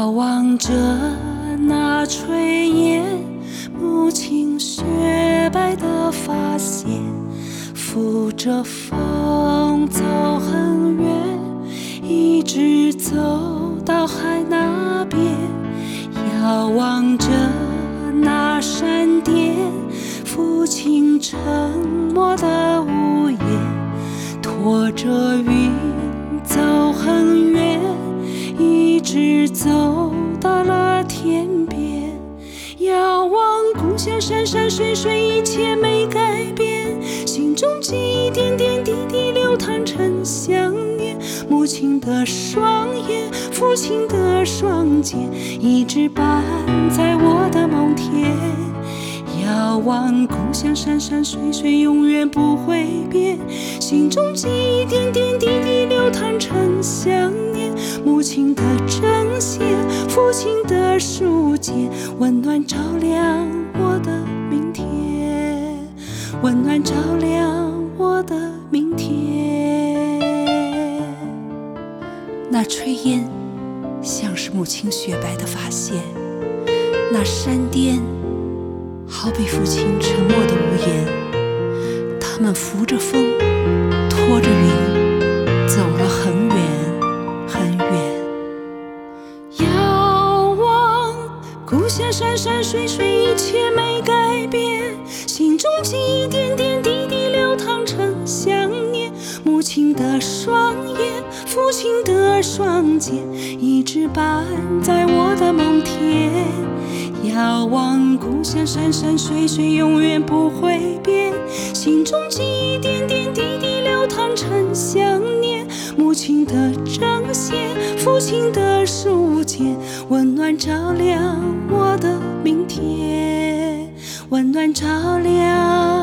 遥望着那炊烟，母亲雪白的发线，扶着风走很远，一直走到海那边。遥望着那闪电，父亲沉默的屋檐，拖着云走很远，一直走到了天边。遥望故乡山山水水，一切没改变，心中记忆点点滴滴流淌成想念。母亲的双眼，父亲的双肩，一直伴在我的梦田。遥望故乡山山水水，永远不会变，心中记忆点点滴滴流淌成想念。母亲的针线，父亲的书简，温暖照亮我的明天，温暖照亮我的明天。那炊烟像是母亲雪白的发线，那闪电好比父亲沉默的无言，他们扶着风，拖着云，走了很远很远。遥望故乡山山水水，一切没改变，心中记忆点点滴滴流淌成想念。母亲的双眼，父亲的双肩，一直伴在我的梦田。遥望故乡山山水水，永远不会变，心中记忆点点滴滴流淌成想念。母亲的针线，父亲的书简，温暖照亮我的明天，温暖照亮